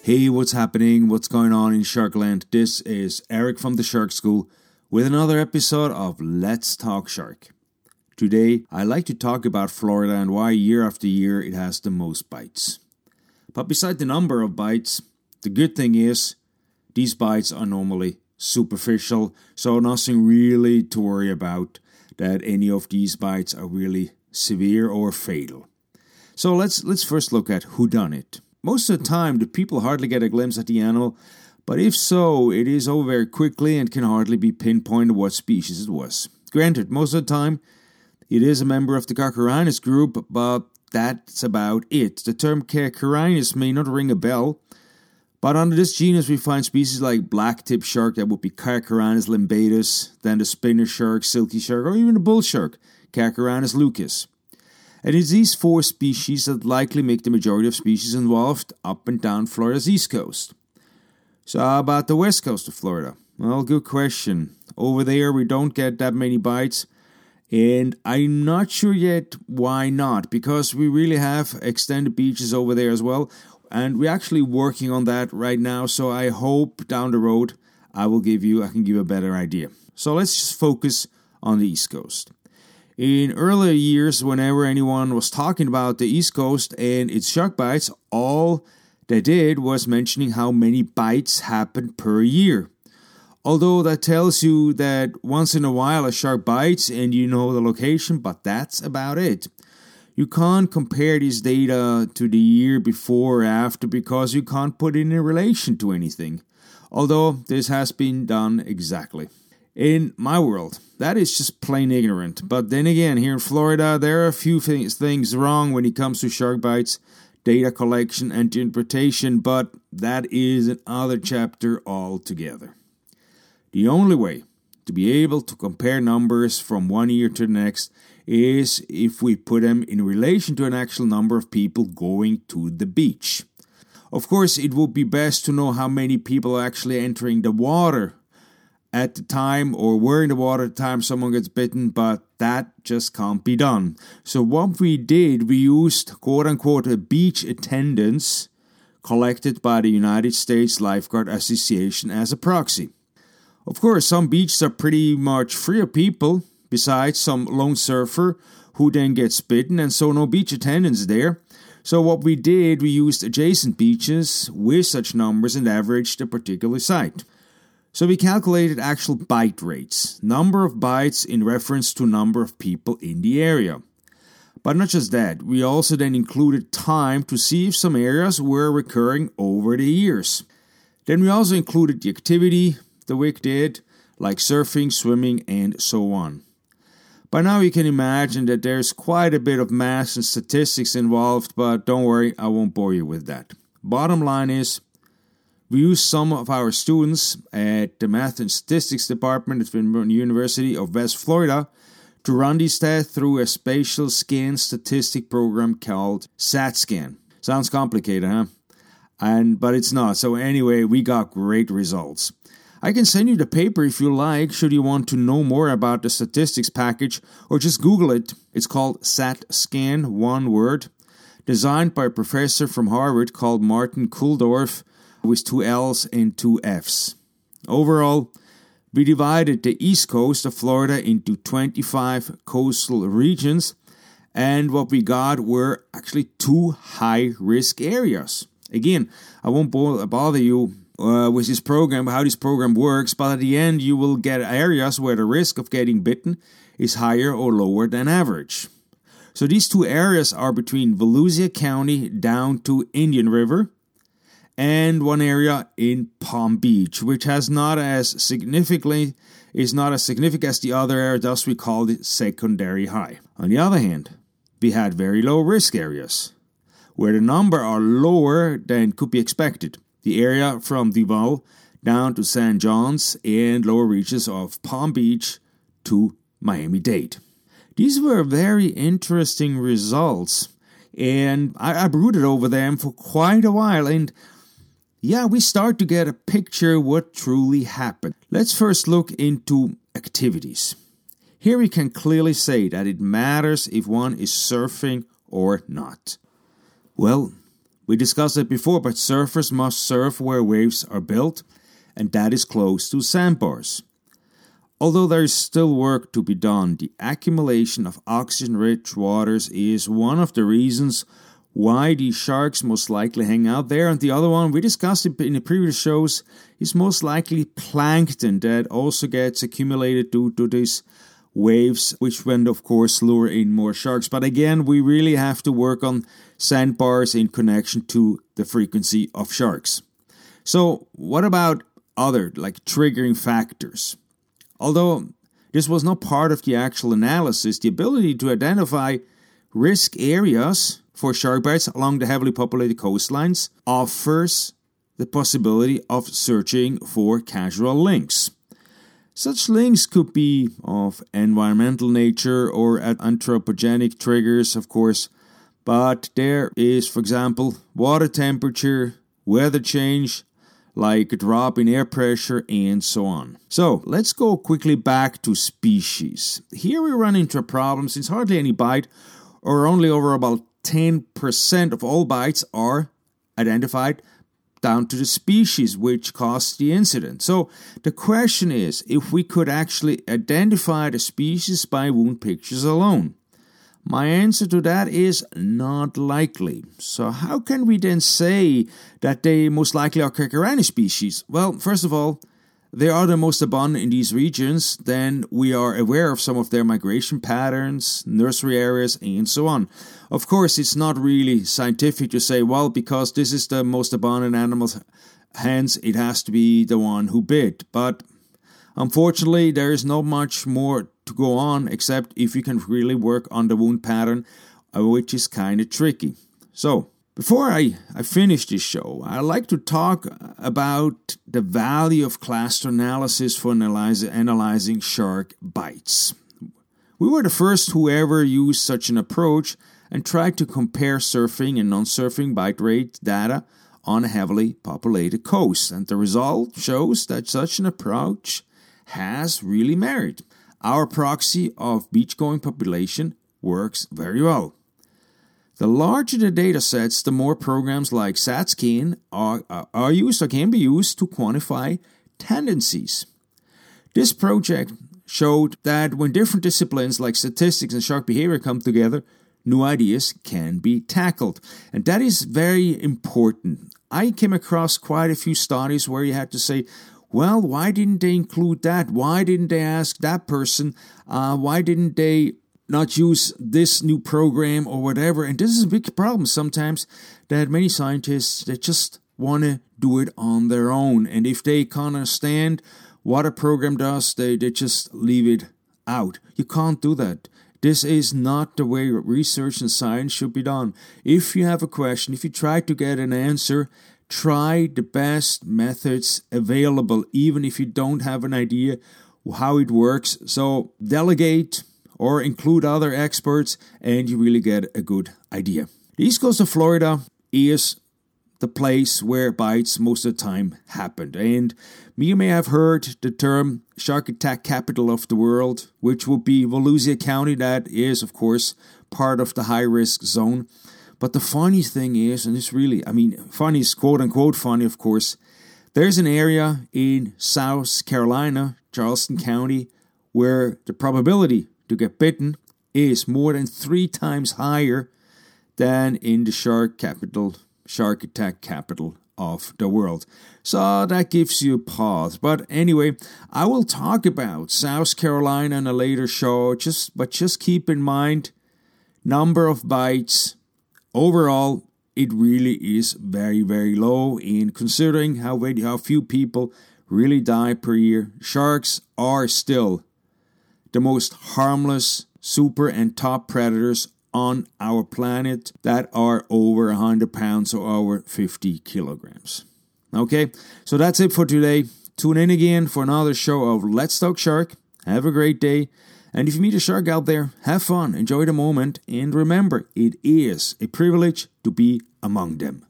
Hey, what's happening? What's going on in Sharkland? This is Eric from the Shark School with another episode of Let's Talk Shark. Today, I like to talk about Florida and why year after year it has the most bites. But beside the number of bites, the good thing is these bites are normally superficial, so nothing really to worry about that any of these bites are really severe or fatal. So let's first look at who done it. Most of the time, the people hardly get a glimpse at the animal, but if so, it is over very quickly and can hardly be pinpointed what species it was. Granted, most of the time, it is a member of the Cacharynus group, but that's about it. The term Cacharynus may not ring a bell, but under this genus we find species like blacktip shark, that would be Cacharynus limbadus, then the spinner shark, silky shark, or even the bull shark, Cacharynus leucus. And it's these four species that likely make the majority of species involved up and down Florida's east coast. So how about the west coast of Florida? Well, good question. Over there we don't get that many bites, and I'm not sure yet why not, because we really have extended beaches over there as well, and we're actually working on that right now, so I hope down the road I can give you a better idea. So let's just focus on the east coast. In earlier years, whenever anyone was talking about the East Coast and its shark bites, all they did was mentioning how many bites happened per year. Although that tells you that once in a while a shark bites and you know the location, but that's about it. You can't compare this data to the year before or after because you can't put it in relation to anything. Although this has been done exactly. In my world, that is just plain ignorant. But then again, here in Florida, there are a few things wrong when it comes to shark bites, data collection and interpretation, but that is another chapter altogether. The only way to be able to compare numbers from one year to the next is if we put them in relation to an actual number of people going to the beach. Of course, it would be best to know how many people are actually entering the water at the time or were in the water at the time someone gets bitten, but that just can't be done. So what we did, we used quote-unquote a beach attendance collected by the United States Lifeguard Association as a proxy. Of course, some beaches are pretty much free of people, besides some lone surfer who then gets bitten, and so no beach attendance there. So what we did, we used adjacent beaches with such numbers and averaged a particular site. So we calculated actual bite rates, number of bites in reference to number of people in the area. But not just that, we also then included time to see if some areas were recurring over the years. Then we also included the activity the WIC did, like surfing, swimming, and so on. By now you can imagine that there's quite a bit of math and statistics involved, but don't worry, I won't bore you with that. Bottom line is, we used some of our students at the Math and Statistics Department at the University of West Florida to run these tests through a spatial scan statistic program called StatScan. Sounds complicated, huh? But it's not. So anyway, we got great results. I can send you the paper if you like, should you want to know more about the statistics package, or just Google it. It's called StatScan, one word, designed by a professor from Harvard called Martin Kulldorff, with 2 L's and 2 F's. Overall, we divided the east coast of Florida into 25 coastal regions, and what we got were actually 2 high-risk areas. Again, I won't bother you with this program, how this program works, but at the end you will get areas where the risk of getting bitten is higher or lower than average. So these 2 areas are between Volusia County down to Indian River, and one area in Palm Beach, which is not as significant as the other area, thus we called it secondary high. On the other hand, we had very low risk areas, where the number are lower than could be expected. The area from Duval down to St. John's and lower reaches of Palm Beach to Miami-Dade. These were very interesting results, and I brooded over them for quite a while, and yeah, we start to get a picture of what truly happened. Let's first look into activities. Here we can clearly say that it matters if one is surfing or not. Well, We discussed it before, but surfers must surf where waves are built, and that is close to sandbars. Although there is still work to be done, the accumulation of oxygen-rich waters is one of the reasons why these sharks most likely hang out there. And the other one, we discussed it in the previous shows, is most likely plankton that also gets accumulated due to these waves, which then of course lure in more sharks. But again, we really have to work on sandbars in connection to the frequency of sharks. So what about other triggering factors? Although this was not part of the actual analysis, the ability to identify risk areas for shark bites along the heavily populated coastlines offers the possibility of searching for causal links. Such links could be of environmental nature or anthropogenic triggers, of course, but there is, for example, water temperature, weather change, like a drop in air pressure, and so on. So, let's go quickly back to species. Here we run into a problem since hardly any bite, or only over about 10% of all bites, are identified down to the species which caused the incident. So, the question is if we could actually identify the species by wound pictures alone. My answer to that is not likely. So how can we then say that they most likely are Carcharodontis species? Well, first of all, they are the most abundant in these regions. Then we are aware of some of their migration patterns, nursery areas, and so on. Of course, it's not really scientific to say, well, because this is the most abundant animal, hence it has to be the one who bit. But unfortunately, there is not much more to go on except if you can really work on the wound pattern, which is kind of tricky. So, before I finish this show, I'd like to talk about the value of cluster analysis for analyzing shark bites. We were the first who ever used such an approach and tried to compare surfing and non-surfing bite rate data on a heavily populated coast, and the result shows that such an approach has really merit. Our proxy of beach-going population works very well. The larger the data sets, the more programs like StatScan are used or can be used to quantify tendencies. This project showed that when different disciplines like statistics and shark behavior come together, new ideas can be tackled. And that is very important. I came across quite a few studies where you had to say, well, why didn't they include that? Why didn't they ask that person? Why didn't they not use this new program or whatever? And this is a big problem sometimes that many scientists, they just want to do it on their own. And if they can't understand what a program does, they just leave it out. You can't do that. This is not the way research and science should be done. If you have a question, if you try to get an answer, try the best methods available, even if you don't have an idea how it works. So delegate or include other experts, and you really get a good idea. The east coast of Florida is the place where bites most of the time happened. And you may have heard the term shark attack capital of the world, which would be Volusia County. That is, of course, part of the high-risk zone. But the funny thing is, and it's really, funny is quote-unquote funny, of course, there's an area in South Carolina, Charleston County, where the probability to get bitten is more than 3 times higher than in the shark attack capital of the world. So that gives you a pause. But anyway, I will talk about South Carolina in a later show, but just keep in mind, number of bites. Overall, it really is very, very low. In considering how few people really die per year, sharks are still the most harmless super and top predators on our planet that are over 100 pounds or over 50 kilograms. Okay, so that's it for today. Tune in again for another show of Let's Talk Shark. Have a great day. And if you meet a shark out there, have fun, enjoy the moment, and remember, it is a privilege to be among them.